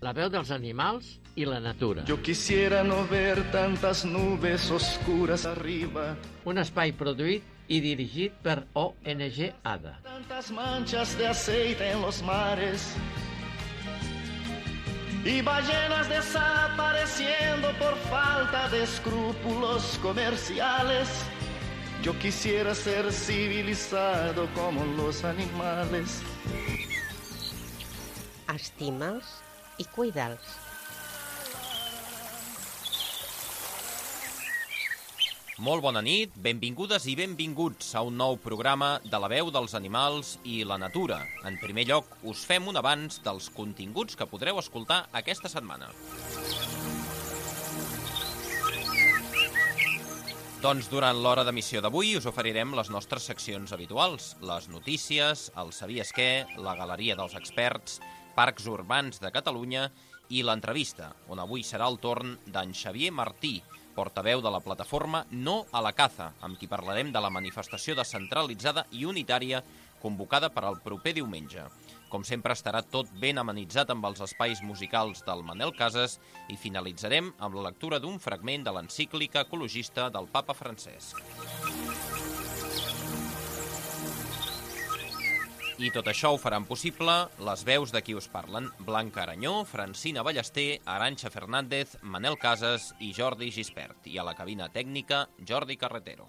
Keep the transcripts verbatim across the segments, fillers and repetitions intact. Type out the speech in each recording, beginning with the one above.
La veu dels animals i la natura. Yo quisiera no ver tantas nubes oscuras arriba. Un espai produït i dirigit per O N G ADA. Tantas manchas de aceite en los mares. Y ballenas desapareciendo por falta de escrúpulos comerciales. Yo quisiera ser civilizado como los animales. Estima'ls i cuida'ls. Molt bona nit, benvingudes i benvinguts a un nou programa de la veu dels animals i la natura. En primer lloc, us fem un avanç dels continguts que podreu escoltar aquesta setmana. Doncs durant l'hora d'emissió d'avui us oferirem les nostres seccions habituals, les notícies, el Sabies què, la galeria dels experts, Parcs Urbans de Catalunya i l'entrevista, on avui serà el torn d'en Xavier Martí, portaveu de la plataforma No a la Caza, amb qui parlarem de la manifestació descentralitzada i unitària convocada per al proper diumenge. Com sempre estarà tot ben amenitzat amb els espais musicals del Manel Casas i finalitzarem amb la lectura d'un fragment de l'encíclica ecologista del Papa Francesc. I tot això ho faran possible les veus de qui us parlen: Blanca Aranyó, Francina Ballester, Arantxa Fernández, Manel Casas i Jordi Gispert. I a la cabina tècnica, Jordi Carretero.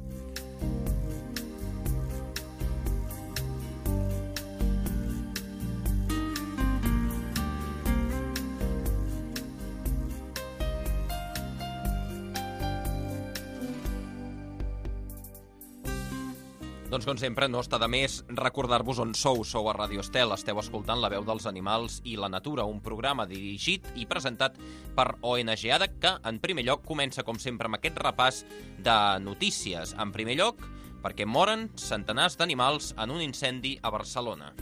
Doncs com sempre no està de més recordar-vos on sou. Sou a Radio Estel, esteu escoltant La veu dels animals i la natura, un programa dirigit i presentat per O N G ADA, que en primer lloc comença com sempre amb aquest repàs de notícies. En primer lloc, perquè moren centenars d'animals en un incendi a Barcelona.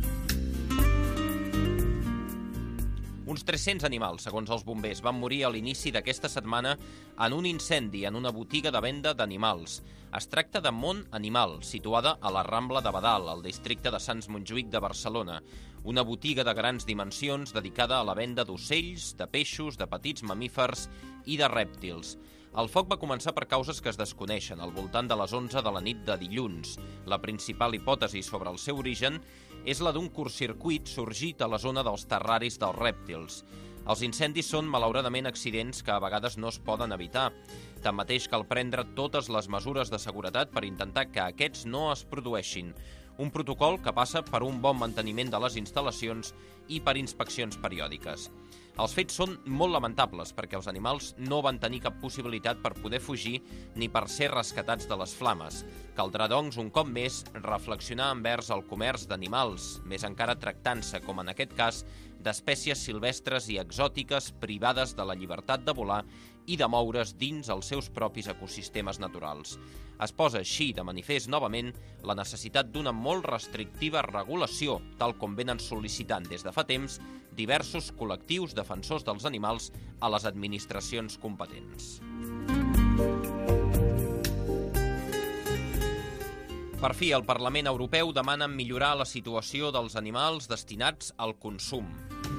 Uns tres-cents animals, segons els bombers, van morir a l'inici d'aquesta setmana en un incendi en una botiga de venda d'animals. Es tracta de Món Animal, situada a la Rambla de Badal, al districte de Sants Montjuïc de Barcelona. Una botiga de grans dimensions dedicada a la venda d'ocells, de peixos, de petits mamífers i de rèptils. El foc va començar per causes que es desconeixen, al voltant de les onze de la nit de dilluns. La principal hipòtesi sobre el seu origen és la d'un curtcircuit sorgit a la zona dels terraris dels rèptils. Els incendis són, malauradament, accidents que a vegades no es poden evitar. Tanmateix, cal prendre totes les mesures de seguretat per intentar que aquests no es produeixin. Un protocol que passa per un bon manteniment de les instal·lacions i per inspeccions periòdiques. Els fets són molt lamentables perquè els animals no van tenir cap possibilitat per poder fugir ni per ser rescatats de les flames. Caldrà, doncs, un cop més, reflexionar envers el comerç d'animals, més encara tractant-se, com en aquest cas, d'espècies silvestres i exòtiques privades de la llibertat de volar i de moure's dins els seus propis ecosistemes naturals. Es posa així de manifest novament la necessitat d'una molt restrictiva regulació, tal com venen sol·licitant des de fa temps diversos col·lectius defensors dels animals a les administracions competents. Per fi, el Parlament Europeu demana millorar la situació dels animals destinats al consum.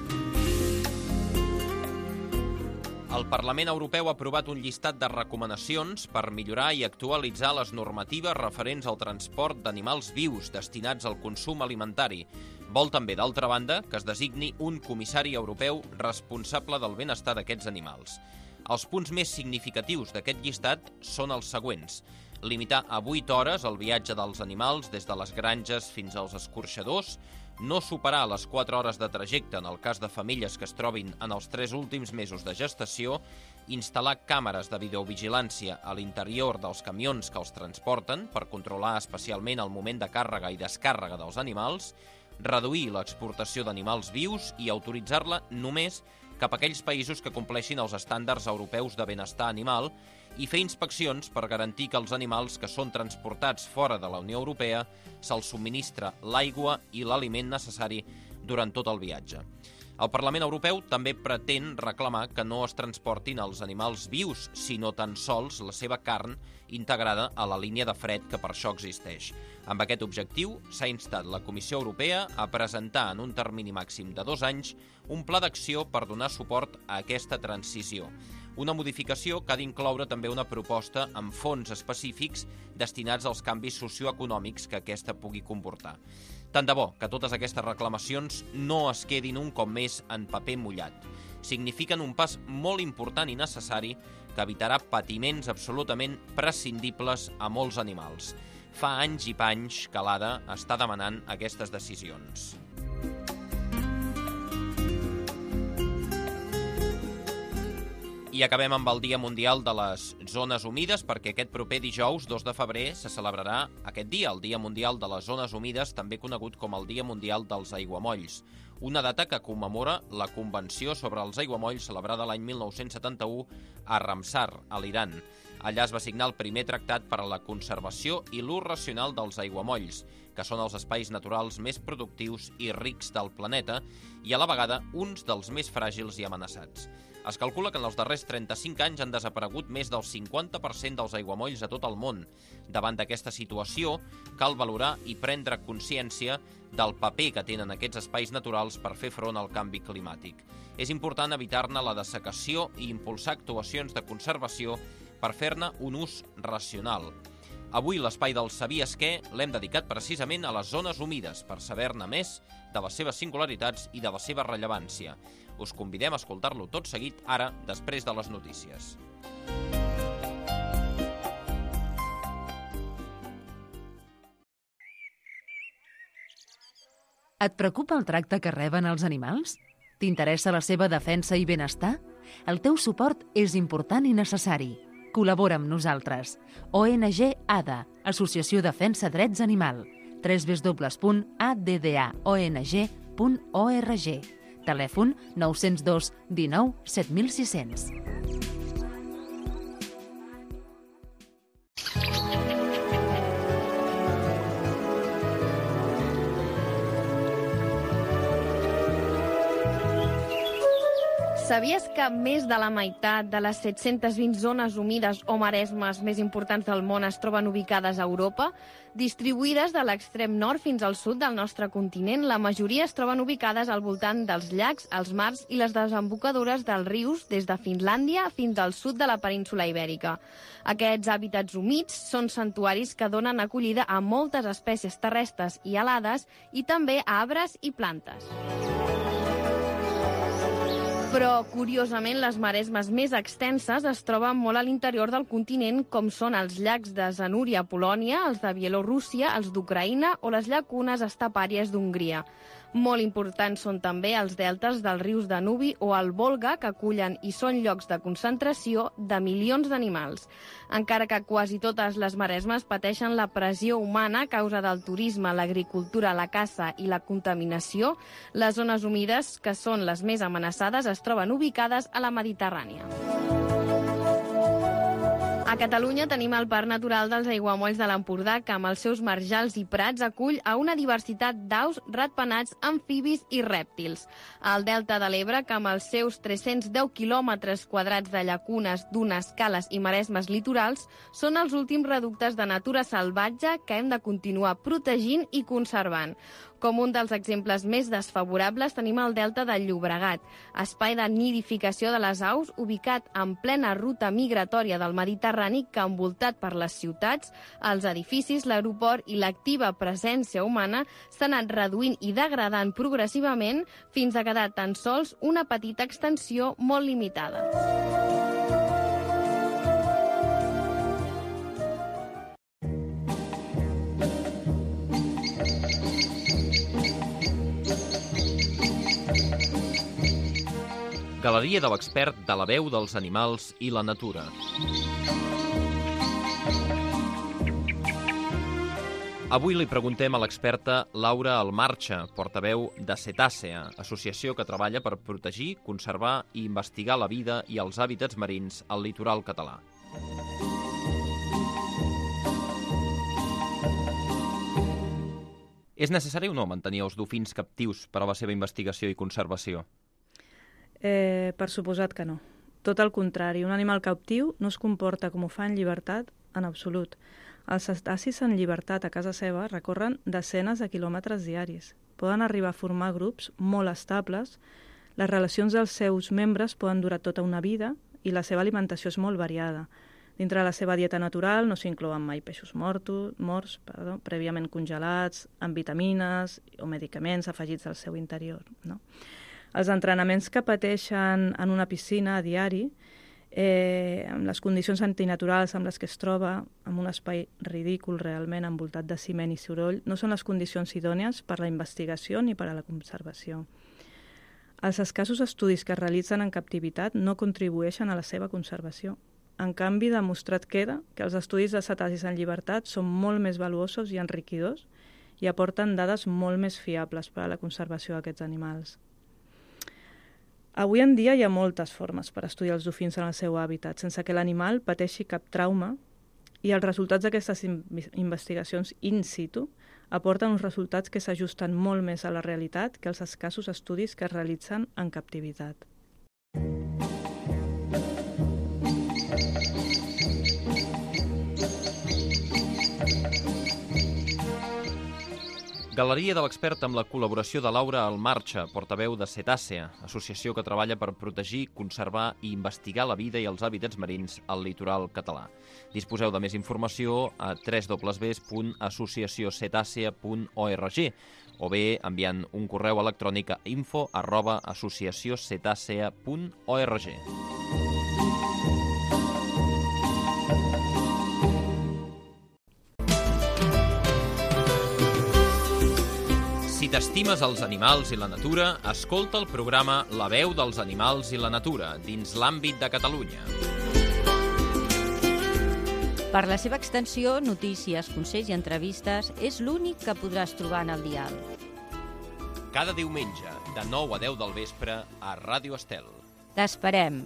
El Parlament Europeu ha aprovat un llistat de recomanacions per millorar i actualitzar les normatives referents al transport d'animals vius destinats al consum alimentari. Vol també, d'altra banda, que es designi un comissari europeu responsable del benestar d'aquests animals. Els punts més significatius d'aquest llistat són els següents: limitar a vuit hores el viatge dels animals des de les granges fins als escorxadors, no superar les quatre hores de trajecte en el cas de femelles que es trobin en els tres últims mesos de gestació, instal·lar càmeres de videovigilància a l'interior dels camions que els transporten per controlar especialment el moment de càrrega i descàrrega dels animals, reduir l'exportació d'animals vius i autoritzar-la només cap a aquells països que compleixin els estàndards europeus de benestar animal i fer inspeccions per garantir que els animals que són transportats fora de la Unió Europea se'ls subministra l'aigua i l'aliment necessari durant tot el viatge. El Parlament Europeu també pretén reclamar que no es transportin els animals vius, sinó tan sols la seva carn integrada a la línia de fred que per això existeix. Amb aquest objectiu, s'ha instat la Comissió Europea a presentar en un termini màxim de dos anys un pla d'acció per donar suport a aquesta transició. Una modificació que ha d'incloure també una proposta amb fons específics destinats als canvis socioeconòmics que aquesta pugui comportar. Tant de bo que totes aquestes reclamacions no es quedin un cop més en paper mullat. Signifiquen un pas molt important i necessari que evitarà patiments absolutament prescindibles a molts animals. Fa anys i panys que l'A D A està demanant aquestes decisions. I acabem amb el Dia Mundial de les Zones Humides, perquè aquest proper dijous, dos de febrer, se celebrarà aquest dia, el Dia Mundial de les Zones Humides, també conegut com el Dia Mundial dels Aiguamolls. Una data que commemora la Convenció sobre els Aiguamolls celebrada l'any mil nou-cents setanta-u a Ramsar, a l'Iran. Allà es va signar el primer tractat per a la conservació i l'ús racional dels aiguamolls, que són els espais naturals més productius i rics del planeta i a la vegada uns dels més fràgils i amenaçats. Es calcula que en els darrers trenta-cinc anys han desaparegut més del cinquanta per cent dels aiguamolls a tot el món. Davant d'aquesta situació, cal valorar i prendre consciència del paper que tenen aquests espais naturals per fer front al canvi climàtic. És important evitar-ne la dessecació i impulsar actuacions de conservació per fer-ne un ús racional. Avui l'espai del Sabies què l'hem dedicat precisament a les zones humides per saber-ne més de les seves singularitats i de la seva rellevància. Us convidem a escoltar-lo tot seguit ara, després de les notícies. Et preocupa el tracte que reben els animals? T'interessa la seva defensa i benestar? El teu suport és important i necessari. Col·labora amb nosaltres. O N G A D A, Associació Defensa Drets Animal. w w w punt a d d a o n g punt org. Telèfon nou zero dos dinou set mil sis cents. Sabies que més de la meitat de les set-centes vint zones humides o maresmes més importants del món es troben ubicades a Europa? Distribuïdes de l'extrem nord fins al sud del nostre continent, la majoria es troben ubicades al voltant dels llacs, els mars i les desembocadures dels rius des de Finlàndia fins al sud de la península Ibèrica. Aquests hàbitats humits són santuaris que donen acollida a moltes espècies terrestres i alades i també a arbres i plantes. Però, curiosament, les maresmes més extenses es troben molt a l'interior del continent, com són els llacs de Zanúria a Polònia, els de Bielorússia, els d'Ucraïna o les llacunes estepàries d'Hongria. Molt importants són també els deltes dels rius Danubi o el Volga, que acullen i són llocs de concentració de milions d'animals. Encara que quasi totes les maresmes pateixen la pressió humana a causa del turisme, l'agricultura, la caça i la contaminació, les zones humides, que són les més amenaçades, es troben ubicades a la Mediterrània. A Catalunya tenim el Parc Natural dels Aiguamolls de l'Empordà, que amb els seus marjals i prats acull a una diversitat d'aus, ratpenats, amfibis i rèptils. El Delta de l'Ebre, que amb els seus tres-cents deu quilòmetres quadrats de llacunes, dunes, cales i maresmes litorals, són els últims reductes de natura salvatge que hem de continuar protegint i conservant. Com un dels exemples més desfavorables tenim el Delta del Llobregat, espai de nidificació de les aus ubicat en plena ruta migratòria del Mediterrani que, envoltat per les ciutats, els edificis, l'aeroport i l'activa presència humana, s'ha anat reduint i degradant progressivament fins a quedar tan sols una petita extensió molt limitada. Galeria de l'expert de la veu dels animals i la natura. Avui li preguntem a l'experta Laura Almarcha, portaveu de Cetàcea, associació que treballa per protegir, conservar i investigar la vida i els hàbitats marins al litoral català. És necessari o no mantenir els dofins captius per a la seva investigació i conservació? Eh, per suposat que no. Tot el contrari, un animal captiu no es comporta com ho fa en llibertat en absolut. Els cetacis en llibertat a casa seva recorren desenes de quilòmetres diaris. Poden arribar a formar grups molt estables, les relacions dels seus membres poden durar tota una vida i la seva alimentació és molt variada. Dintre la seva dieta natural no s'inclouen mai peixos mortos, morts, perdó, prèviament congelats, amb vitamines o medicaments afegits al seu interior. No? Els entrenaments que pateixen en una piscina a diari, eh, amb les condicions antinaturals amb les que es troba, en un espai ridícul realment, envoltat de ciment i soroll, no són les condicions idònies per a la investigació ni per a la conservació. Els escassos estudis que es realitzen en captivitat no contribueixen a la seva conservació. En canvi, demostrat queda que els estudis de cetacis en llibertat són molt més valuosos i enriquidors i aporten dades molt més fiables per a la conservació d'aquests animals. Avui en dia hi ha moltes formes per estudiar els dofins en el seu hàbitat sense que l'animal pateixi cap trauma i els resultats d'aquestes investigacions in situ aporten uns resultats que s'ajusten molt més a la realitat que els escassos estudis que es realitzen en captivitat. Galeria de l'expert amb la col·laboració de Laura Almarcha, portaveu de Cetàcea, associació que treballa per protegir, conservar i investigar la vida i els hàbitats marins al litoral català. Disposeu de més informació a w w w punt associació cetàcea punt org o bé enviant un correu electrònic a info arroba associació cetàcea punt org. Si t'estimes els animals i la natura, escolta el programa La veu dels animals i la natura, dins l'àmbit de Catalunya. Per la seva extensió, notícies, consells i entrevistes, és l'únic que podràs trobar en el dial. Cada diumenge, de nou a deu del vespre, a Ràdio Estel. T'esperem!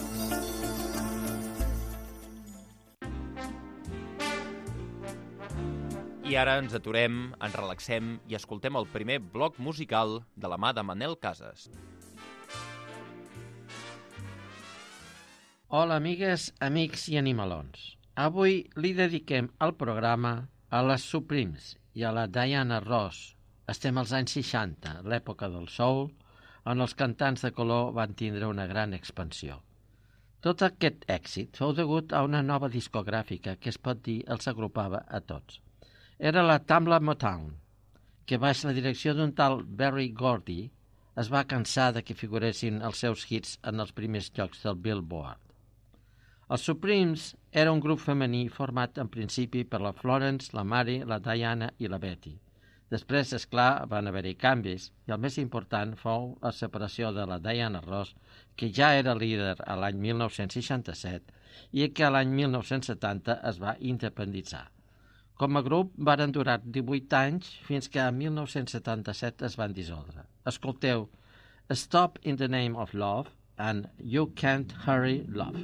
I ara ens aturem, ens relaxem i escoltem el primer bloc musical de la mà de Manel Casas. Hola, amigues, amics i animalons. Avui li dediquem el programa a les Supremes i a la Diana Ross. Estem als anys seixanta, l'època del soul, on els cantants de color van tindre una gran expansió. Tot aquest èxit fou degut a una nova discogràfica que es pot dir els agrupava a tots. Era la Tamla Motown, que baix la direcció d'un tal Berry Gordy es va cansar de que figuressin els seus hits en els primers llocs del Billboard. Els Supremes era un grup femení format en principi per la Florence, la Mary, la Diana i la Betty. Després, esclar, van haver-hi canvis i el més important fou la separació de la Diana Ross, que ja era líder a l'any mil nou-cents seixanta-set i que a l'any mil nou-cents setanta es va independitzar. Com a grup varen durar divuit anys fins que a mil nou-cents setanta-set es van dissoldre. Escolteu Stop in the Name of Love and You Can't Hurry Love.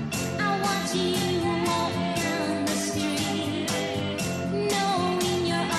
You walk down the street, knowing your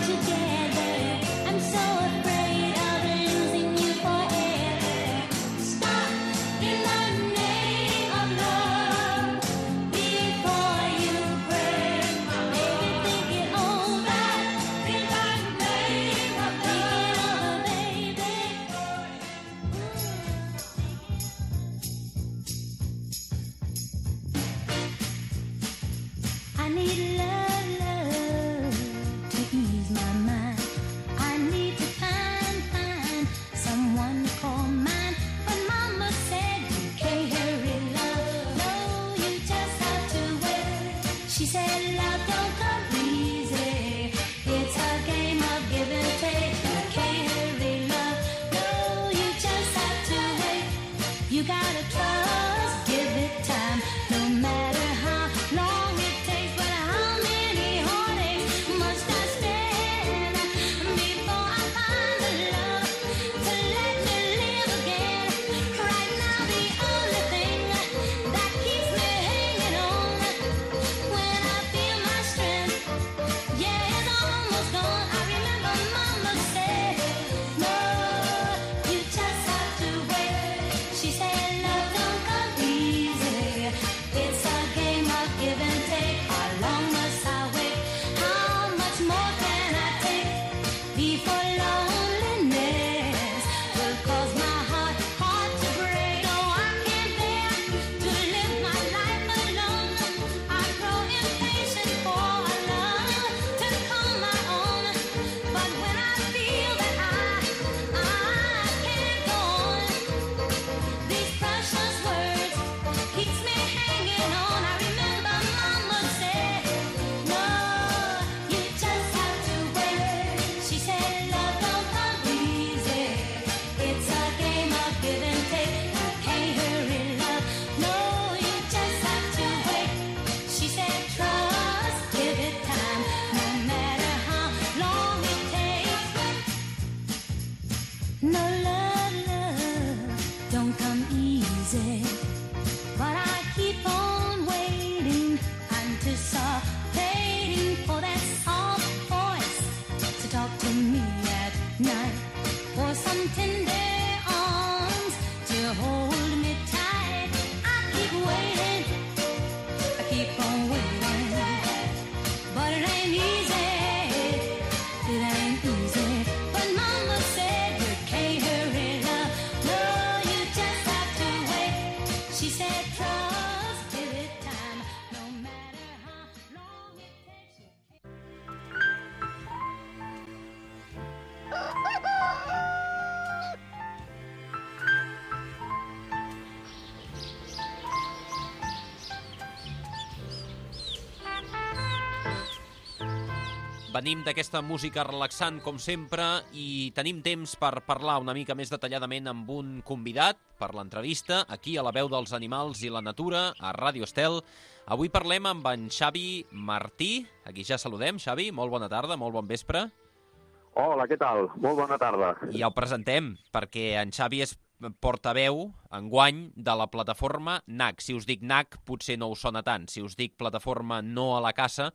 Venim d'aquesta música relaxant, com sempre, i tenim temps per parlar una mica més detalladament amb un convidat per l'entrevista, aquí a La Veu dels Animals i la Natura, a Ràdio Estel. Avui parlem amb en Xavi Martí. Aquí ja saludem. Xavi, molt bona tarda, molt bon vespre. Hola, què tal? Molt bona tarda. I ja ho presentem, perquè en Xavi és portaveu, enguany, de la plataforma N A C. Si us dic N A C, potser no us sona tant. Si us dic plataforma No a la Caça,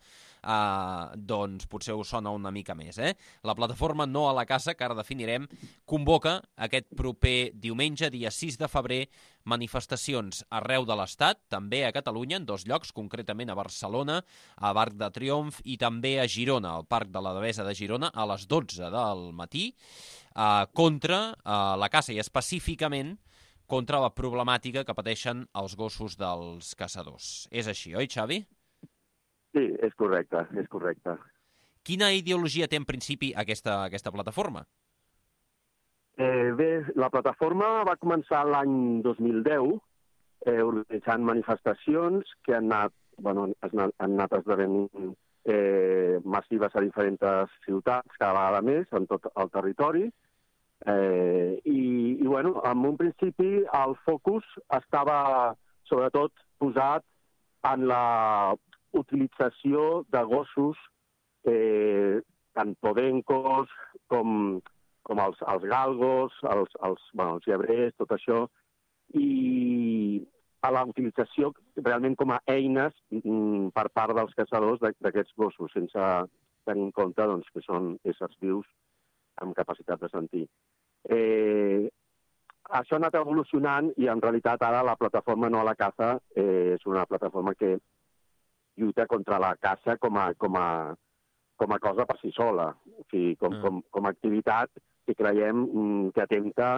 Uh, doncs potser us sona una mica més. Eh? La plataforma No a la Caça, que ara definirem, convoca aquest proper diumenge, dia sis de febrer, manifestacions arreu de l'Estat, també a Catalunya, en dos llocs, concretament a Barcelona, a Arc de Triomf, i també a Girona, al Parc de la Devesa de Girona, a les dotze del matí, uh, contra uh, la caça i específicament contra la problemàtica que pateixen els gossos dels caçadors. És així, oi, Xavi? Sí, és correcte, és correcte. Quina ideologia té en principi aquesta, aquesta plataforma? Eh, bé, la plataforma va començar l'any dos mil deu eh, organitzant manifestacions que han anat, bueno, han anat esdevenint eh, massives a diferents ciutats, cada vegada més, en tot el territori. Eh, i, i, bueno, en un principi el focus estava sobretot posat en la utilització de gossos, eh, tant podencos com, com els, els galgos, els, els, bueno, els llebrers, tot això, i a la utilització realment com a eines mm, per part dels caçadors d'aquests gossos, sense, tenir en compte doncs, que són éssers vius amb capacitat de sentir. Eh, això ha anat evolucionant i en realitat ara la plataforma No a la Caza eh, és una plataforma que lluita contra la caça com a, com a, com a cosa per si sola, o sigui, com, mm. com, com a activitat que creiem mm, que atempta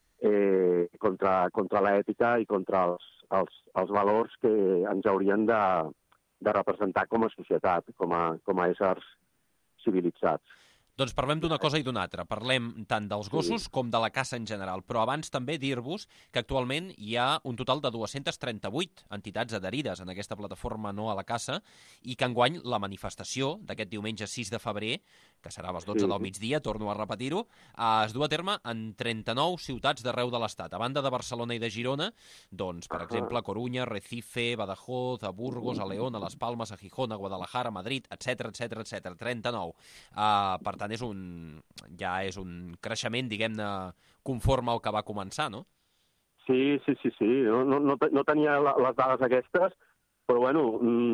eh, contra, contra l'ètica i contra els, els, els valors que ens haurien de, de representar com a societat, com a, com a éssers civilitzats. Doncs parlem d'una cosa i d'una altra. Parlem tant dels gossos com de la caça en general. Però abans també dir-vos que actualment hi ha un total de dues-centes trenta-vuit entitats adherides en aquesta plataforma No a la Caça i que enguany la manifestació d'aquest diumenge sis de febrer, que serà a les dotze del migdia, torno a repetir-ho, es du a terme en trenta-nou ciutats d'arreu de l'Estat. A banda de Barcelona i de Girona, doncs, per exemple, a Corunya, Recife, Badajoz, a Burgos, a León, a Las Palmas, a Gijón, a Guadalajara, a Madrid, etcètera, etcètera, etcètera. trenta-nou. Uh, per tant, és un, ja és un creixement, diguem-ne, conforme al que va començar, no? Sí, sí, sí, sí. No, no, no, no tenia les dades aquestes, però, bueno,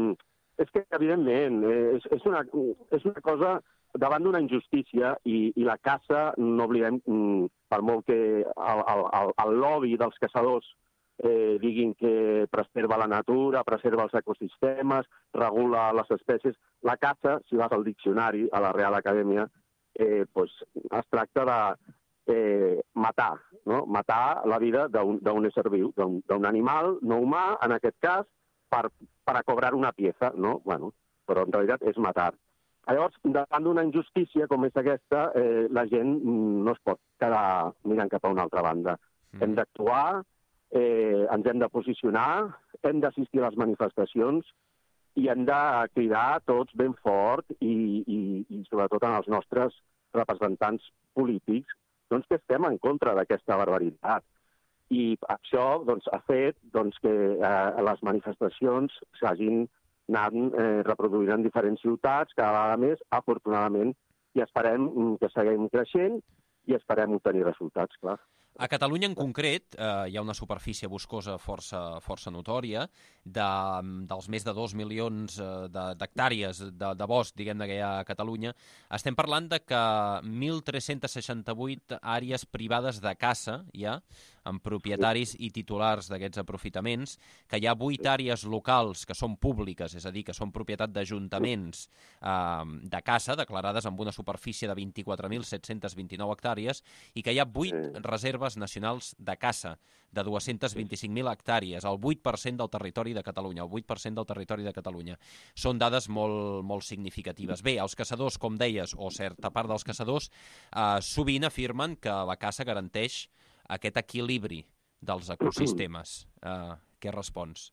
és que, evidentment, és, és, una, és una cosa davant d'una injustícia i, i la caça, no oblidem, per molt que el, el, el lobby dels caçadors eh, diguin que preserva la natura, preserva els ecosistemes, regula les espècies, la caça, si vas al diccionari, a la Real Acadèmia, eh, pues, es tracta de eh, matar, no? Matar la vida d'un ésser viu, d'un animal no humà, en aquest cas, per, per a cobrar una pieza, no? Bueno, però en realitat és matar. Llavors, davant d'una injustícia com és aquesta, eh, la gent no es pot quedar mirant cap a una altra banda. Mm. Hem d'actuar, eh, ens hem de posicionar, hem d'assistir a les manifestacions i hem de cridar tots ben fort i, i, i sobretot en els nostres representants polítics doncs, que estem en contra d'aquesta barbaritat. I això doncs, ha fet doncs, que eh, les manifestacions s'hagin anat eh, reproduint en diferents ciutats, cada vegada més, afortunadament, i esperem que seguim creixent i esperem obtenir resultats, clar. A Catalunya, en concret, eh, hi ha una superfície boscosa força, força notòria, de, dels més de dos milions d'hectàrees de, de, de bosc, diguem-ne, que hi ha a Catalunya. Estem parlant de que mil tres-cents seixanta-vuit àrees privades de caça hi ha, amb propietaris i titulars d'aquests aprofitaments, que hi ha vuit àrees locals que són públiques, és a dir, que són propietat d'ajuntaments eh, de caça, declarades amb una superfície de vint-i-quatre mil set-cents vint-i-nou hectàrees, i que hi ha vuit reserves nacionals de caça de dues-centes vint-i-cinc mil hectàrees, el vuit per cent del territori de Catalunya, el vuit per cent del territori de Catalunya. Són dades molt, molt significatives. Bé, els caçadors, com deies, o certa part dels caçadors, eh, sovint afirmen que la caça garanteix aquest equilibri dels ecosistemes. Eh, què respons?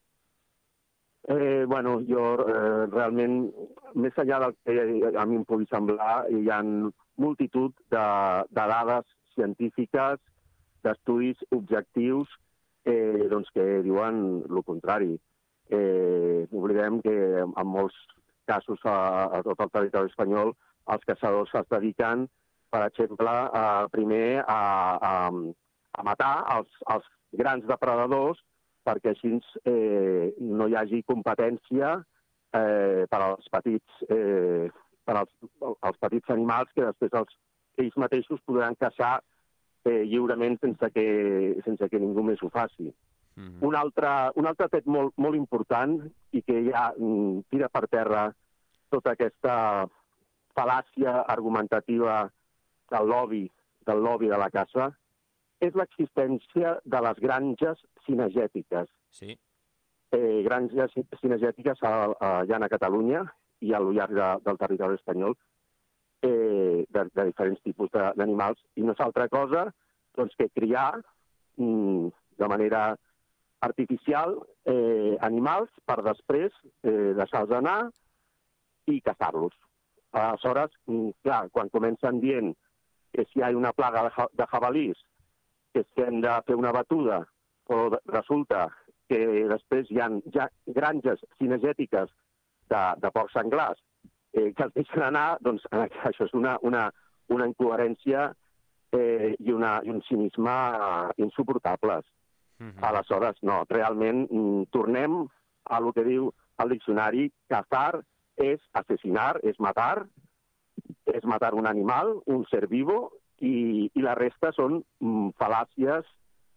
Eh, bueno, jo eh, realment, més enllà del que a mi em pugui semblar, hi ha multitud de, de dades científiques, d'estudis objectius eh, doncs que diuen el contrari. Eh, oblidem que en molts casos a, a tot el territori espanyol els caçadors es dediquen, per exemple, a, primer a, a, a matar els, els grans depredadors perquè així eh, no hi hagi competència eh, per als petits, eh, per als, als petits animals que després els, ells mateixos podran caçar Eh, lliurement sense que, sense que ningú més ho faci. Mm-hmm. Un altre, un altre fet molt, molt important i que ja mm, tira per terra tota aquesta fal·làcia argumentativa del lobby, del lobby de la caça és l'existència de les granges cinegètiques. Sí. Eh, granges cinegètiques a, a, allà a Catalunya i al llarg de, del territori espanyol, Eh, de, de diferents tipus d'animals, i no és altra cosa doncs, que criar mm, de manera artificial eh, animals per després eh, deixar-los anar i caçar-los. Aleshores, mm, clar, quan comencen dient que si hi ha una plaga de, de jabalís, que si hem de fer una batuda, però resulta que després hi ha, hi ha granges cinegètiques de, de porcs senglars Eh, que els deixen anar, doncs això és una, una, una incoherència eh, i, una, i un cinisme uh, insuportables. Mm-hmm. Aleshores, no, realment mm, tornem a el que diu el diccionari, cazar és assassinar, és matar, és matar un animal, un ser vivo, i, i la resta són mm, fal·làcies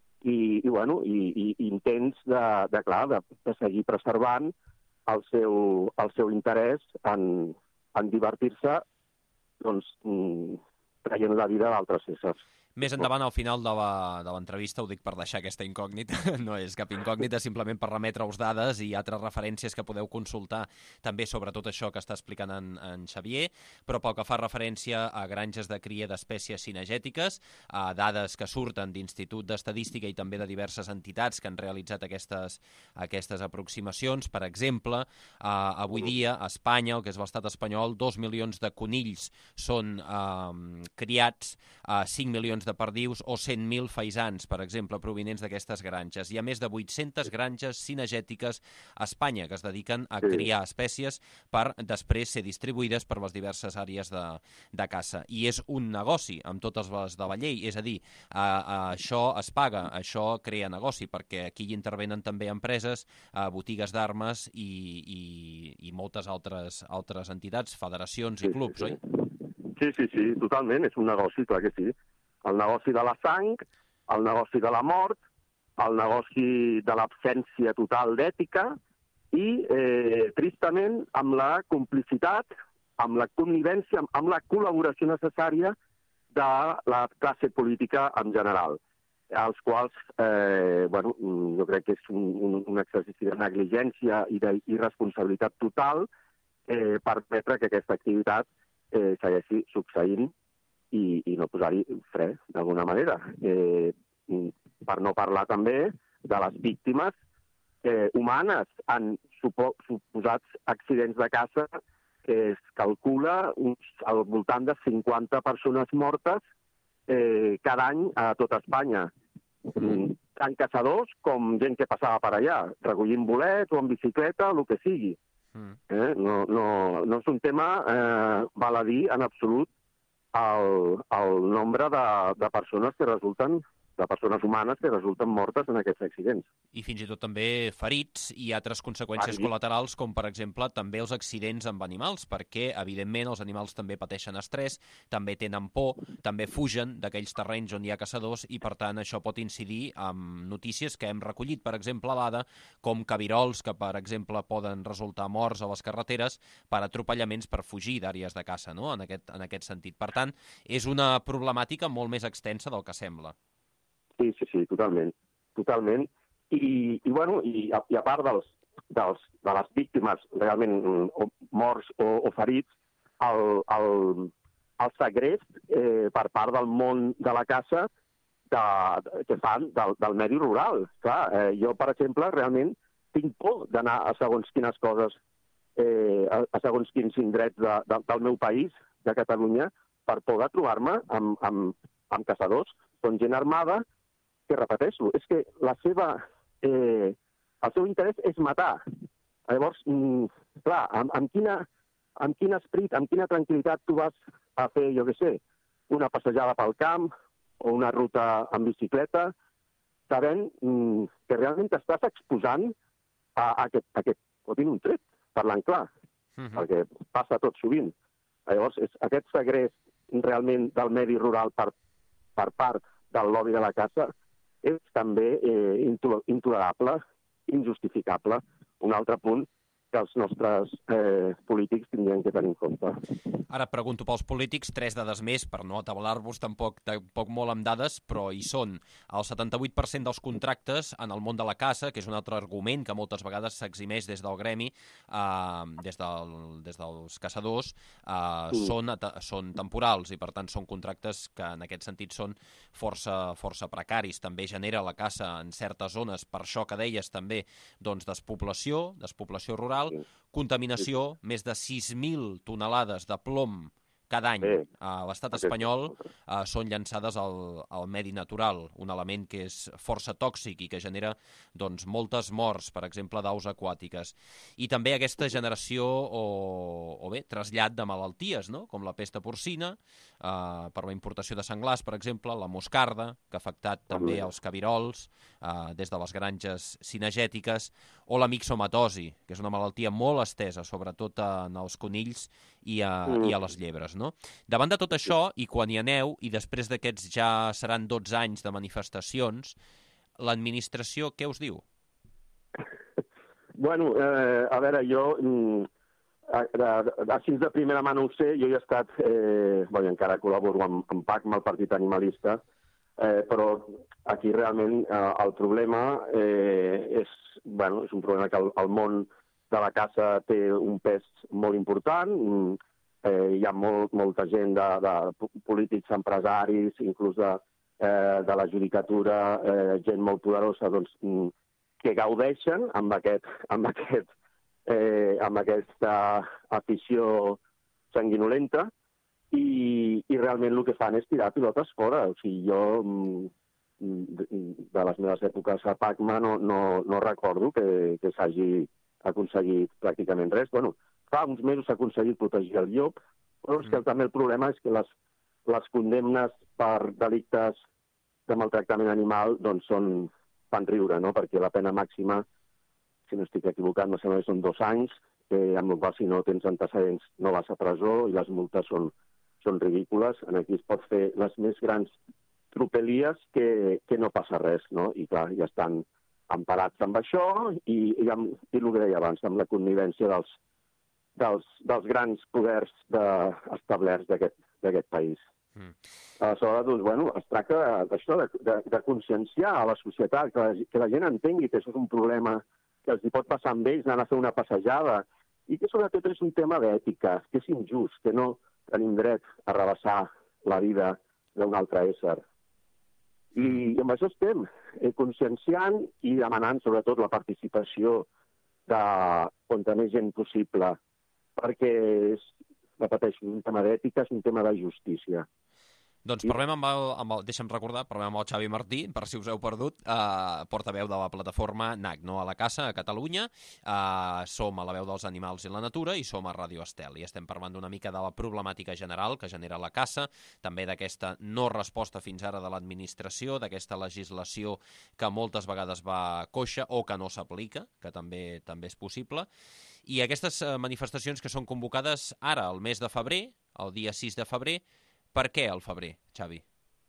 i, i, bueno, i, i intents de, de, clar, de, de seguir preservant el seu, el seu interès en, en divertir-se, doncs, mm, traient la vida d'altres éssers. Més endavant, al final de la- de l'entrevista, ho dic per deixar aquesta incògnita, no és cap incògnita, simplement per remetre-us dades i altres referències que podeu consultar també sobre tot això que està explicant en, en Xavier, però pel que fa referència a granges de cria d'espècies cinegètiques, a dades que surten d'Institut d'Estadística i també de diverses entitats que han realitzat aquestes, aquestes aproximacions. Per exemple, eh, avui dia a Espanya, el que és l'estat espanyol, dos milions de conills són eh, criats, eh, cinc milions de perdius o cent mil faisans, per exemple, provinents d'aquestes granges. Hi ha més de vuit-centes granges cinegètiques a Espanya que es dediquen a criar espècies per després ser distribuïdes per les diverses àrees de, de caça. I és un negoci amb totes les de la llei, és a dir, a, a, això es paga, això crea negoci, perquè aquí hi intervenen també empreses, a botigues d'armes i, i, i moltes altres, altres entitats, federacions i clubs, oi? Sí, sí, sí, totalment, és un negoci, clar que sí. El negoci de la sang, el negoci de la mort, el negoci de l'absència total d'ètica i, eh, tristament, amb la complicitat, amb la connivència, amb, amb la col·laboració necessària de la classe política en general, als quals, eh, bueno, jo crec que és un, un, un exercici de negligència i d'irresponsabilitat total eh, permetre que aquesta activitat eh, segueixi succeint i, i no posar-hi fre, d'alguna manera. Eh, per no parlar també de les víctimes eh, humanes en supo, suposats accidents de caça que es calcula uns, al voltant de cinquanta persones mortes eh, cada any a tot Espanya. Mm, tant caçadors com gent que passava per allà, recollint bolets o en bicicleta, el que sigui. Eh? No, no, no és un tema eh, baladí en absolut el, el nombre de, de persones que resulten, de persones humanes que resulten mortes en aquests accidents. I fins i tot també ferits i altres conseqüències Ferits. col·laterals, com per exemple també els accidents amb animals, perquè evidentment els animals també pateixen estrès, també tenen por, també fugen d'aquells terrenys on hi ha caçadors i per tant això pot incidir en notícies que hem recollit, per exemple a l'Ada, com cabirols que per exemple poden resultar morts a les carreteres per atropellaments per fugir d'àrees de caça, no? en, aquest, en aquest sentit. Per tant, és una problemàtica molt més extensa del que sembla. Sí, sí, sí, totalment. Totalment. I, i, bueno, i, a, i a part dels, dels, de les víctimes realment o, morts o, o ferits, el, el, el segrest eh, per part del món de la caça de, de, que fan del, del medi rural. Clar, eh, jo, per exemple, realment tinc por d'anar a segons quines coses, eh, a, a segons quins indrets de, de, del meu país, de Catalunya, per poder trobar-me amb, amb, amb caçadors. Són gent armada, que repeteixo, és que la seva, eh, el seu interès és matar. Llavors, mm, clar, amb, amb, quina, amb quin esperit, amb quina tranquil·litat tu vas a fer, jo què sé, una passejada pel camp o una ruta en bicicleta, sabent mm, que realment t'estàs exposant a, a que, a que et fotin un tret, parlant clar, uh-huh. perquè passa tot sovint. Llavors, és, aquest segrest realment del medi rural per, per part del lobby de la caça és també eh, intolerable, injustificable. Un altre punt que els nostres eh, polítics tindrien que tenir en compte. Ara et pregunto pels polítics, tres dades més, per no atabalar-vos tampoc, tampoc molt amb dades, però hi són el setanta-vuit per cent dels contractes en el món de la caça, que és un altre argument que moltes vegades s'eximeix des del gremi, eh, des, del, des dels caçadors, eh, mm. són, són temporals i per tant són contractes que en aquest sentit són força, força precaris. També genera la caça en certes zones, per això que deies també, doncs, despoblació, despoblació rural, contaminació, més de sis mil tonelades de plom cada any a l'estat espanyol eh, són llançades al, al medi natural, un element que és força tòxic i que genera doncs, moltes morts, per exemple, d'aus aquàtiques. I també aquesta generació o, o bé, trasllat de malalties, no? Com la pesta porcina, eh, per la importació de senglars, per exemple, la moscarda, que ha afectat també els cabirols, eh, des de les granges cinegètiques, o la mixomatosi, que és una malaltia molt estesa, sobretot en els conills i a, mm. i a les llebres. no? Davant de tot això, i quan hi aneu, i després d'aquests ja seran dotze anys de manifestacions, l'administració què us diu? Bueno, eh, a veure, jo... Així de primera mà no ho sé, jo he estat, eh, bueno, encara col·laboro amb, amb P A C, amb el Partit Animalista, eh, però aquí realment eh, el problema eh, és, bueno, és un problema que el, el món de la caça té un pes molt important, eh, hi ha molt, molta gent de, de polítics, empresaris, inclús de, eh, de la judicatura, eh, gent molt poderosa, doncs, que gaudeixen amb aquest, amb aquest Eh, amb aquesta afició sanguinolenta i, i realment el que fan és tirar pilotes fora. O sigui, jo de les meves èpoques a Pacma no, no, no recordo que, que s'hagi aconseguit pràcticament res. Bueno, fa uns mesos s'ha aconseguit protegir el llop, però és que també el problema és que les, les condemnes per delictes de maltractament animal doncs són, fan riure, no? Perquè la pena màxima, si no estic equivocat, no sé, són dos anys, eh, amb el qual si no tens antecedents no vas a presó i les multes són, són ridícules. Aquí es pot fer les més grans tropelies que, que no passa res, no? I clar, ja estan emparats amb això i, i, amb, i el que deia abans, amb la connivència dels, dels, dels grans poders de, establerts d'aquest país. Mm. Aleshores, doncs, bueno, es tracta d'això, de, de, de conscienciar a la societat, que la, que la gent entengui que això és un problema que els hi pot passar amb ells, anar a fer una passejada, i que sobretot és un tema d'ètica, que és injust, que no tenim dret a rebassar la vida d'un altre ésser. I amb això estem, eh, conscienciant i demanant sobretot la participació de quanta més gent possible, perquè és, repeteixo, un tema d'ètica, és un tema de justícia. Doncs parlem amb el, amb el, deixa'm recordar, parlem amb el Xavi Martí, per si us heu perdut, eh, portaveu de la plataforma N A C, no a la caça, a Catalunya. Eh, som a la veu dels animals i la natura i som a Ràdio Estel. I estem parlant d'una mica de la problemàtica general que genera la caça, també d'aquesta no resposta fins ara de l'administració, d'aquesta legislació que moltes vegades va coixa o que no s'aplica, que també també és possible. I aquestes manifestacions que són convocades ara, al mes de febrer, el dia sis de febrer. Per què el febrer, Xavi?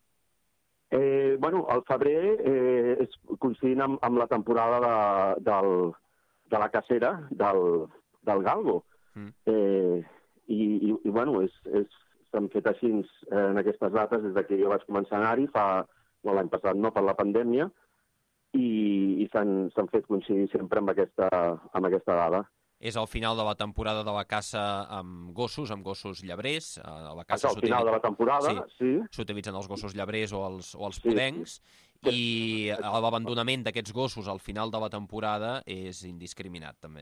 Eh, bueno, el febrer eh, és coincidint amb, amb la temporada de, del, de la cacera del, del galgo. Mm. Eh, i, i, I, bueno, és, és, s'han fet així eh, en aquestes dates des que jo vaig començar a anar-hi, fa no, l'any passat no, per la pandèmia, i, i s'han fet coincidir sempre amb aquesta, amb aquesta dada. És al final de la temporada de la caça amb gossos, amb gossos llebrers. A la caça és al final de la temporada, sí. S'utilitzen els gossos llebrers o els, o els podencs, sí. I l'abandonament d'aquests gossos al final de la temporada és indiscriminat, també.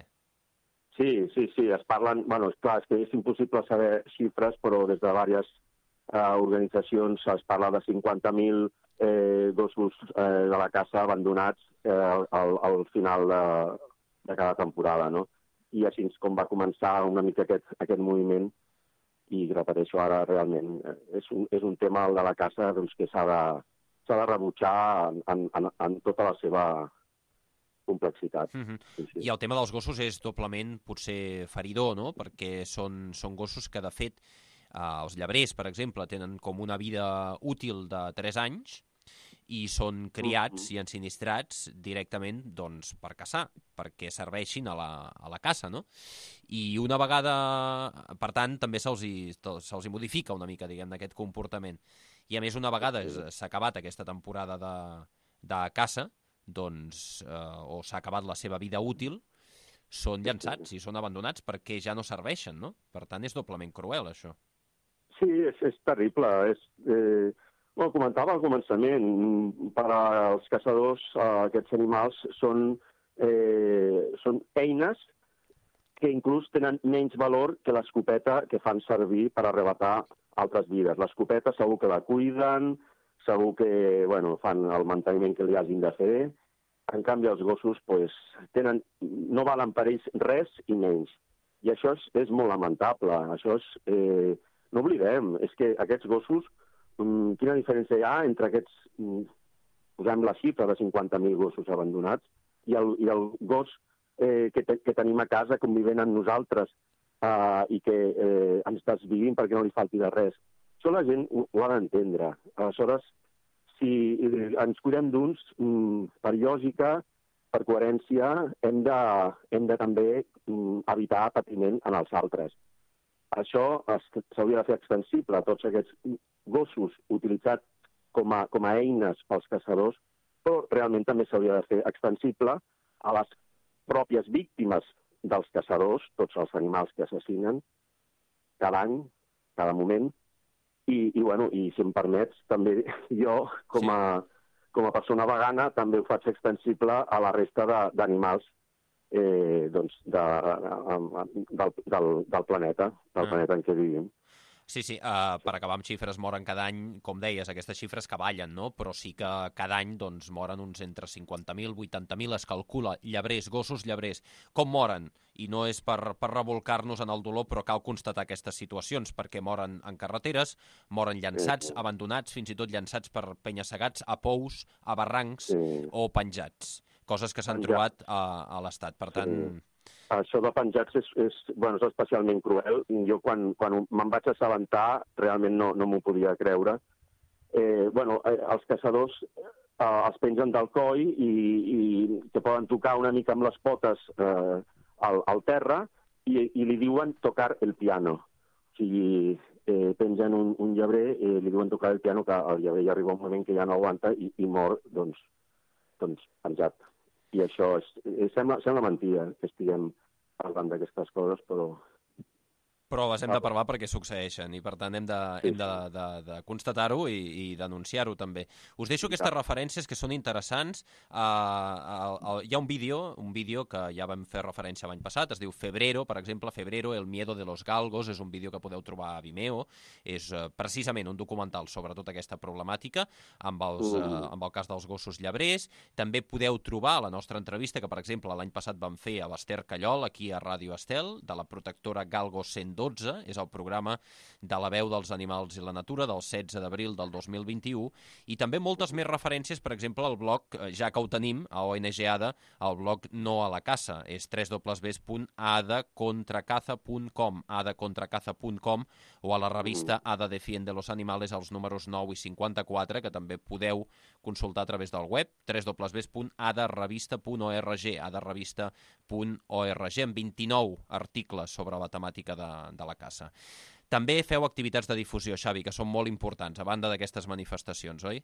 Sí, sí, sí, es parlen... Bueno, és clar, és que és impossible saber xifres, però des de diverses eh, organitzacions es parla de cinquanta mil eh, gossos eh, de la caça abandonats eh, al, al final de, de cada temporada, no? I així com va començar una mica aquest, aquest moviment, i repeteixo ara realment, és un, és un tema, el de la caça, doncs, que s'ha de, s'ha de rebutjar en, en, en tota la seva complexitat. Mm-hmm. Sí, sí. I el tema dels gossos és doblement potser feridor, no? Perquè són, són gossos que, de fet, eh, els llebrers, per exemple, tenen com una vida útil de tres anys, i són criats i ensinistrats directament doncs, per caçar, perquè serveixin a la, a la caça, no? I una vegada, per tant, també se'ls se hi modifica una mica, diguem, d'aquest comportament. I a més, una vegada s'ha acabat aquesta temporada de, de caça, doncs, eh, o s'ha acabat la seva vida útil, són llançats i són abandonats perquè ja no serveixen, no? Per tant, és doblement cruel, això. Sí, és, és terrible. És... Eh... Bueno, comentava al començament, per als caçadors eh, aquests animals són, eh, són eines que inclús tenen menys valor que l'escopeta que fan servir per arrebatar altres vides. L'escopeta segur que la cuiden, segur que bueno, fan el manteniment que li hagin de fer. En canvi, els gossos pues, tenen, no valen per ells res i menys. I això és, és molt lamentable. Això és, eh, no oblidem, és que aquests gossos, quina diferència hi ha entre aquests, posem la xifra de cinquanta mil gossos abandonats, i el, i el gos eh, que, te, que tenim a casa convivent amb nosaltres, uh, i que eh, ens desvivim perquè no li falti de res. Això la gent ho, ho ha d'entendre. Aleshores, si ens cuidem d'uns, per lògica, per coherència, hem de, hem de també evitar patiment en els altres. Això s'hauria de fer extensible a tots aquests gossos utilitzats com a, com a eines pels caçadors, però realment també s'hauria de fer extensible a les pròpies víctimes dels caçadors, tots els animals que assassinen, cada any, cada moment, i, i, bueno, i si em permets, també jo, com a, com a persona vegana, també ho faig extensible a la resta d'animals eh, doncs de, del, del, del planeta, del ah. planeta en què vivim. Sí, sí, uh, per acabar amb xifres, moren cada any, com deies, aquestes xifres que ballen, no? Però sí que cada any doncs, moren uns entre cinquanta mil i vuitanta mil, es calcula, llebrers, gossos llebrers. Com moren? I no és per, per revolcar-nos en el dolor, però cal constatar aquestes situacions, perquè moren en carreteres, moren llançats, sí. abandonats, fins i tot llançats per penya-segats, a pous, a barrancs sí. o penjats. Coses que s'han trobat a, a l'Estat. Per tant... Sí. Això de penjats és, és, bueno, és especialment cruel. Jo, quan, quan me'n vaig assabentar, realment no, no m'ho podia creure. Eh, bueno, eh, els caçadors eh, els pengen del coll i, i que poden tocar una mica amb les potes eh, al, al terra i, i li diuen tocar el piano. O sigui, eh, pengen un, un llebrer i li diuen tocar el piano, que el llebrer ja arriba un moment que ja no aguanta i, i mor, doncs, doncs penjat. I això és, sembla, sembla mentida que estiguem parlant d'aquestes coses, però... Però les hem de parlar perquè succeeixen i, per tant, hem de, sí, hem de, de, de constatar-ho i, i denunciar-ho també. Us deixo aquestes referències que són interessants. Uh, uh, uh, hi ha un vídeo, un vídeo que ja vam fer referència l'any passat, es diu Febrero, per exemple, Febrero, el miedo de los galgos, és un vídeo que podeu trobar a Vimeo, és uh, precisament un documental sobre tota aquesta problemàtica amb, els, uh, amb el cas dels gossos llebrers. També podeu trobar la nostra entrevista, que per exemple l'any passat vam fer a l'Ester Callol, aquí a Ràdio Estel, de la protectora Galgo cent dotze, és el programa de la veu dels animals i la natura del setze d'abril del dos mil vint-i-u, i també moltes més referències, per exemple, al blog, ja que ho tenim, a O N G A D A, el blog No a la Caça, és w w w punt adacontracaza punt com, adacontracaza punt com, o a la revista Ada defiende los animales, als números nou i cinquanta-quatre, que també podeu consultar a través del web, w w w punt adarevista punt org, adarevista punt org, amb vint-i-nou articles sobre la temàtica de, de la caça. També feu activitats de difusió, Xavi, que són molt importants, a banda d'aquestes manifestacions, oi?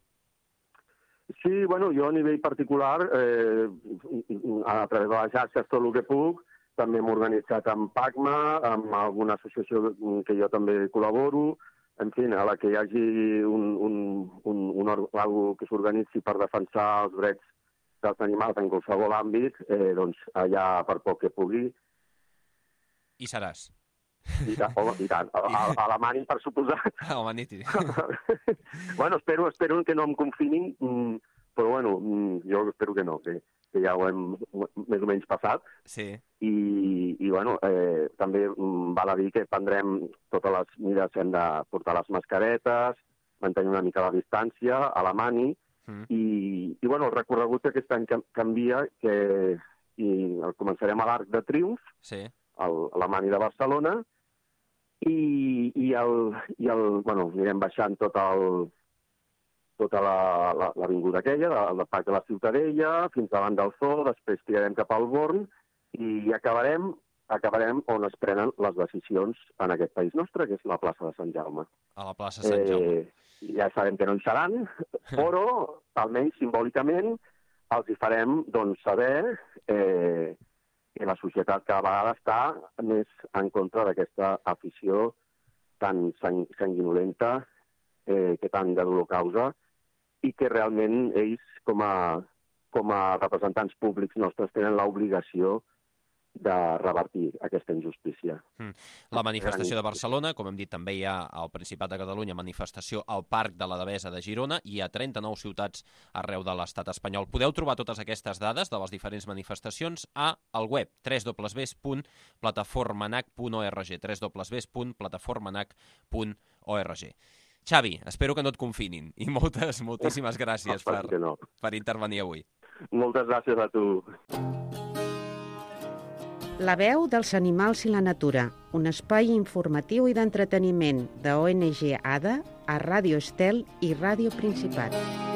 Sí, bueno, jo a nivell particular, eh, a través de les xarxes, tot el que puc, també m'he organitzat amb PACMA, amb alguna associació que jo també col·laboro, en fi, a la que hi hagi un, un, un, un, algo que s'organitzi per defensar els drets dels animals en qualsevol àmbit, eh, doncs allà per poc que pugui. I seràs. I tant, home, i tant. A, a, a la mani, per suposat. A la mani, sí. Bueno, espero, espero que no em confinin, però bueno, jo espero que no, que, que ja ho hem més o menys passat. Sí. I, i bueno, eh, també val a dir que prendrem totes les mides, hem de portar les mascaretes, mantenir una mica la distància, a la mani, mm. i, i bueno, el recorregut aquest any canvia, que i començarem a l'Arc de Triomf, sí. El, la Mani de Barcelona, i, i, el, i el, bueno, anirem baixant tot el, tota l'avinguda la, la, aquella, del de Parc de la Ciutadella, fins davant del Zoo, després tirarem cap al Born, i acabarem, acabarem on es prenen les decisions en aquest país nostre, que és la plaça de Sant Jaume. A la plaça de Sant Jaume. Eh, ja sabem que no hi seran, però, almenys simbòlicament, els hi farem doncs, saber eh, que la societat cada vegada està més en contra d'aquesta afició tan sang sanguinolenta eh, que tant de dolor causa i que realment ells, com a, com a representants públics nostres, tenen l'obligació de revertir aquesta injustícia. Mm. La manifestació de Barcelona, com hem dit, també hi ha al Principat de Catalunya manifestació al Parc de la Devesa de Girona i a trenta-nou ciutats arreu de l'estat espanyol. Podeu trobar totes aquestes dades de les diferents manifestacions a al web w w w punt plataformanac punt org, w w w punt plataformanac punt org. Xavi, espero que no et confinin i moltes, moltíssimes gràcies per, no. per intervenir avui. Moltes gràcies a tu. La veu dels animals i la natura, un espai informatiu i d'entreteniment de O N G ADA a Ràdio Estel i Ràdio Principat.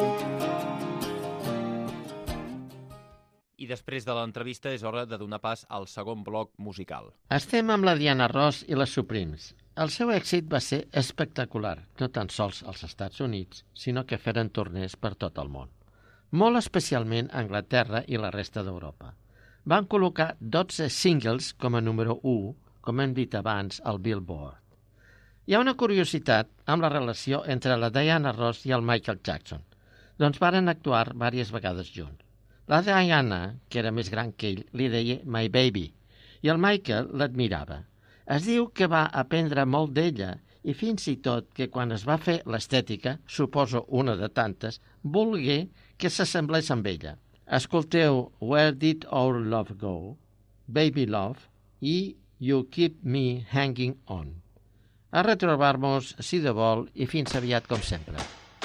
I després de l'entrevista és hora de donar pas al segon bloc musical. Estem amb la Diana Ross i les Supremes. El seu èxit va ser espectacular, no tan sols als Estats Units, sinó que feren turners per tot el món. Molt especialment a Anglaterra i la resta d'Europa. Van col·locar dotze singles com a número u, com hem dit abans, al Billboard. Hi ha una curiositat amb la relació entre la Diana Ross i el Michael Jackson. Doncs varen actuar diverses vegades junts. La Diana, que era més gran que ell, li deia My Baby, i el Michael l'admirava. Es diu que va aprendre molt d'ella i fins i tot que quan es va fer l'estètica, suposo una de tantes, volgué que s'assemblés amb ella. Escolteu Where Did Our Love Go, Baby Love i You Keep Me Hanging On. A retrobar-nos, si de vol, i fins aviat com sempre.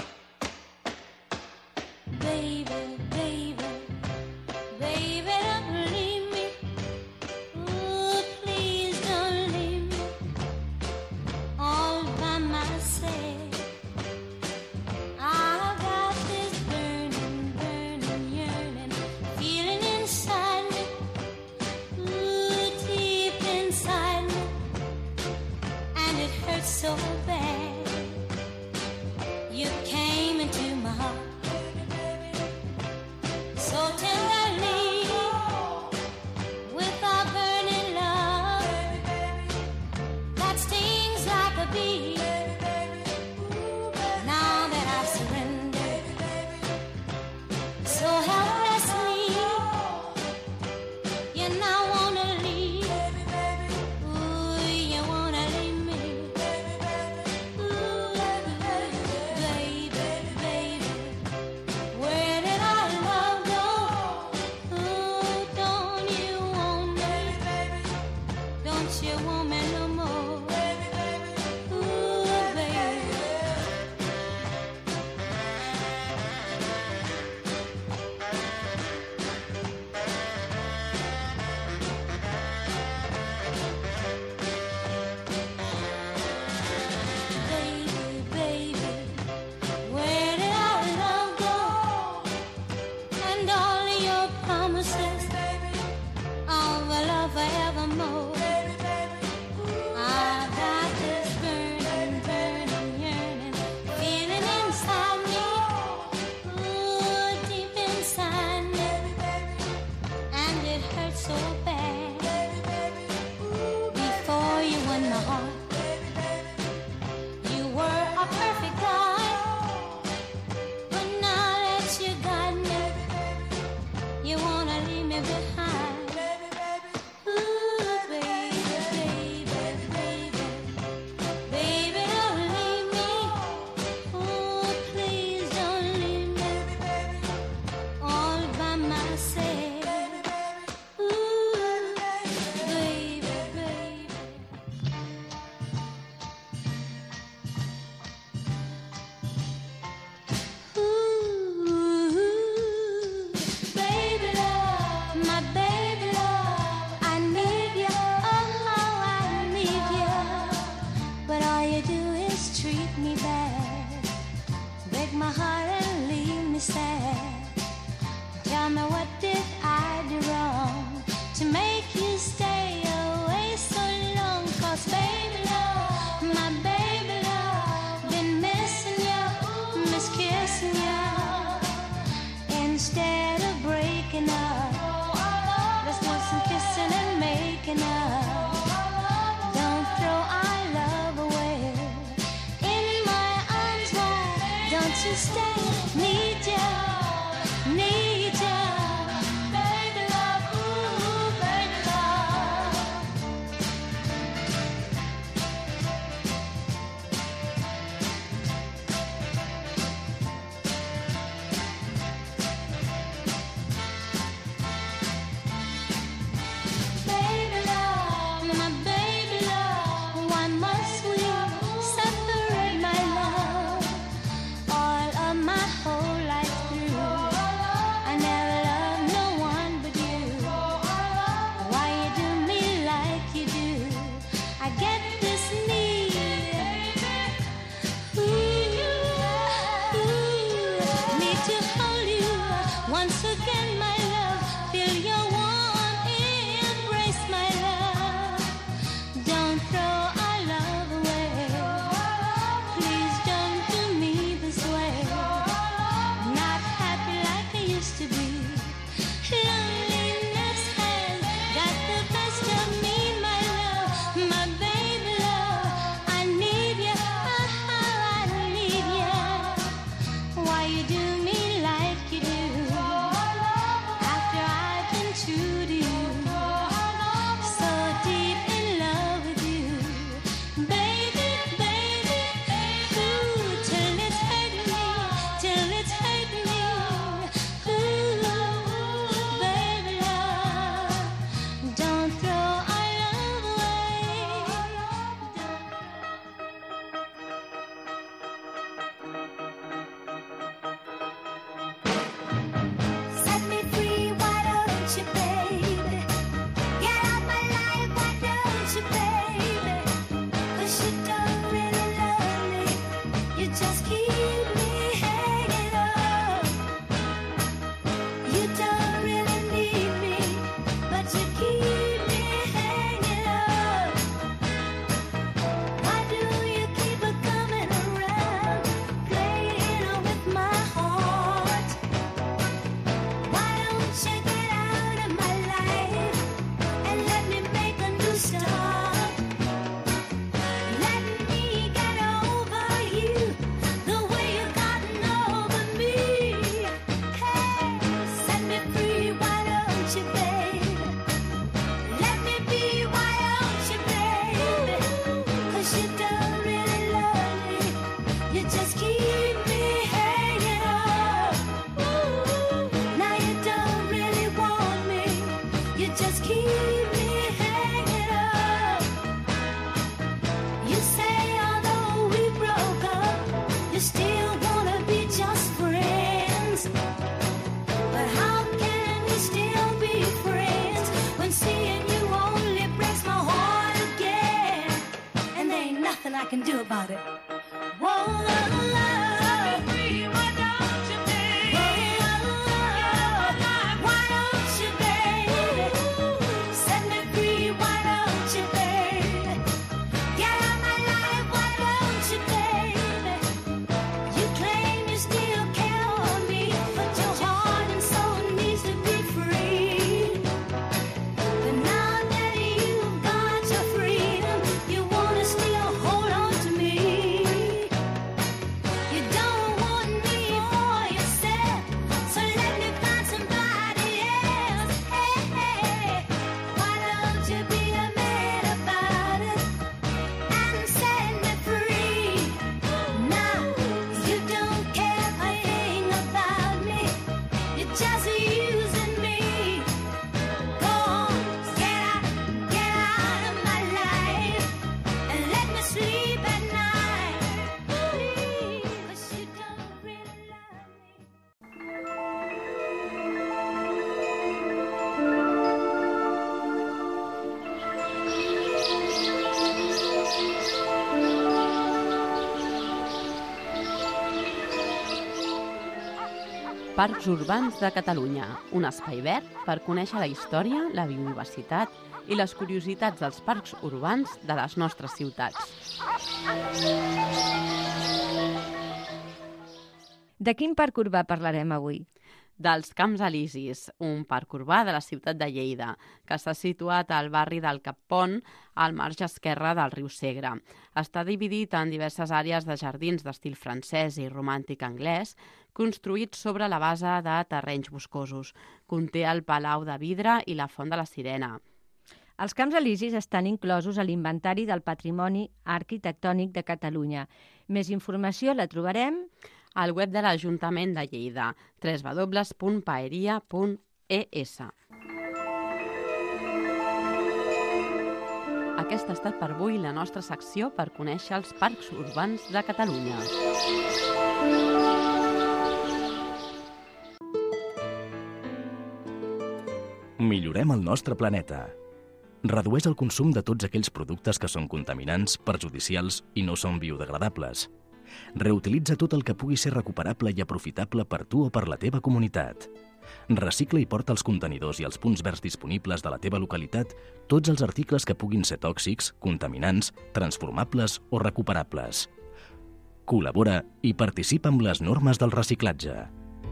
So bad, you came into my heart so tenderly with our burning love that stings like a bee. Now that I've surrendered so helplessly, you now wanna leave. Ooh, you wanna leave me. Separate my love, all of my whole life through. just keep me hanging up. You don't really need me, but you keep me hanging up. Why do you keep it coming around, playing with my heart? Why don't you get out of my life and let me make a new start? Let me get over you the way you've gotten over me. Hey, set me free, why don't you, baby? Let me be, why don't you, baby? 'Cause you don't really love me, you just keep me hanging up. Now you don't really want me, you just keep me hanging up. You say although we broke up, you still wanna be just friends. But how can we still be friends when seeing you only breaks my heart again? And there ain't nothing I can do about it. Whoa, love, love. Why don't you, baby? Why don't you, baby? Set me free, why don't you, baby? Get out my life, why don't you, baby? You claim you still care for me, but your heart and soul needs to be free. But now that you've got your freedom, you wanna still hold on to me. You don't want me for yourself, so let me find somebody else. Hey, hey, why don't you be a man about it and set me free? Now you don't care a thing about me, you're just using me. Go on, get out, get out of my life and let me sleep at night. Please, 'cause you don't really love me. Parcs Urbans de Catalunya, un espai verd per conèixer la història, la biodiversitat i les curiositats dels parcs urbans de les nostres ciutats. De quin parc urbà parlarem avui? Dels Camps Elisis, un parc urbà de la ciutat de Lleida, que està situat al barri del Cap Pont, al marge esquerre del riu Segre. Està dividit en diverses àrees de jardins d'estil francès i romàntic anglès, construïts sobre la base de terrenys boscosos. Conté el Palau de Vidre i la Font de la Sirena. Els Camps Elisis estan inclosos a l'Inventari del Patrimoni Arquitectònic de Catalunya. Més informació la trobarem al web de l'Ajuntament de Lleida, w w w punt paeria punt e s. Aquesta ha estat per avui la nostra secció per conèixer els parcs urbans de Catalunya. Millorem el nostre planeta. Redueix el consum de tots aquells productes que són contaminants, perjudicials i no són biodegradables. Reutilitza tot el que pugui ser recuperable i aprofitable per tu o per la teva comunitat. Recicla i porta als contenidors i als punts verds disponibles de la teva localitat tots els articles que puguin ser tòxics, contaminants, transformables o recuperables. Col·labora i participa amb les normes del reciclatge.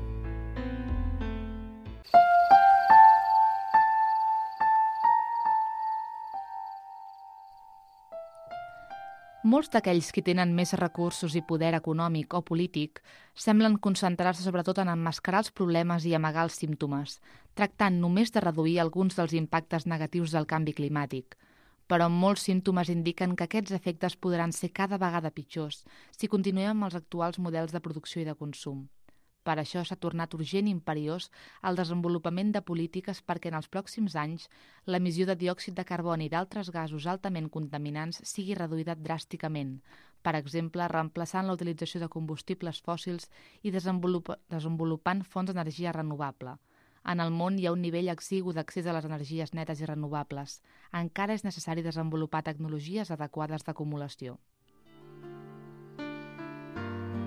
Molts d'aquells que tenen més recursos i poder econòmic o polític semblen concentrar-se sobretot en emmascarar els problemes i amagar els símptomes, tractant només de reduir alguns dels impactes negatius del canvi climàtic. Però molts símptomes indiquen que aquests efectes podran ser cada vegada pitjors si continuem amb els actuals models de producció i de consum. Per això s'ha tornat urgent i imperiós el desenvolupament de polítiques perquè en els pròxims anys l'emissió de diòxid de carboni i d'altres gasos altament contaminants sigui reduïda dràsticament, per exemple, reemplaçant la utilització de combustibles fòssils i desenvolup desenvolupant fonts d'energia renovable. En el món hi ha un nivell exigu d'accés a les energies netes i renovables. Encara és necessari desenvolupar tecnologies adequades d'acumulació.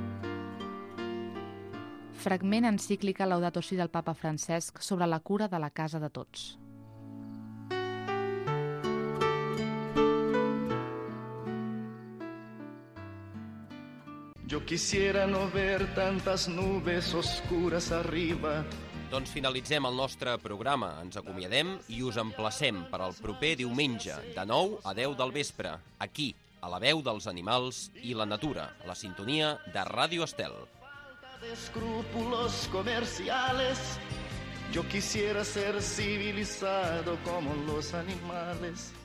Fragment encíclica Laudato Si del papa Francesc sobre la cura de la casa de tots. Yo quisiera no ver tantas nubes oscuras arriba. Doncs finalitzem el nostre programa. Ens acomiadem i us emplacem per al proper diumenge, de nou a deu del vespre, aquí, a la veu dels animals i la natura, a la sintonia de Ràdio Estel. De escrúpulos comerciales, yo quisiera ser civilizado como los animales.